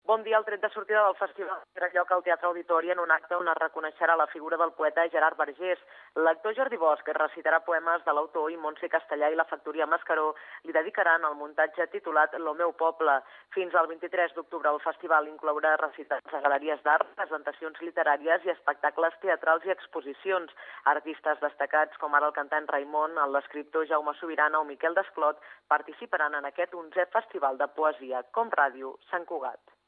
Bon dia, el tret de sortida del festival tindrà lloc al Teatre Auditori en un acte on es reconeixerà la figura del poeta Gerard Vergés. L'actor Jordi Bosch recitarà poemes de l'autor i Montse Castellà i la Factoria Mascaró li dedicaran el muntatge titulat Lo meu poble. Fins al 23 d'octubre el festival inclourà recitats a galeries d'art, presentacions literàries i espectacles teatrals i exposicions. Artistes destacats com ara el cantant Raimon, l'escriptor Jaume Subirana o Miquel Desclot participaran en aquest 11è Festival de Poesia. Com Ràdio, Sant Cugat.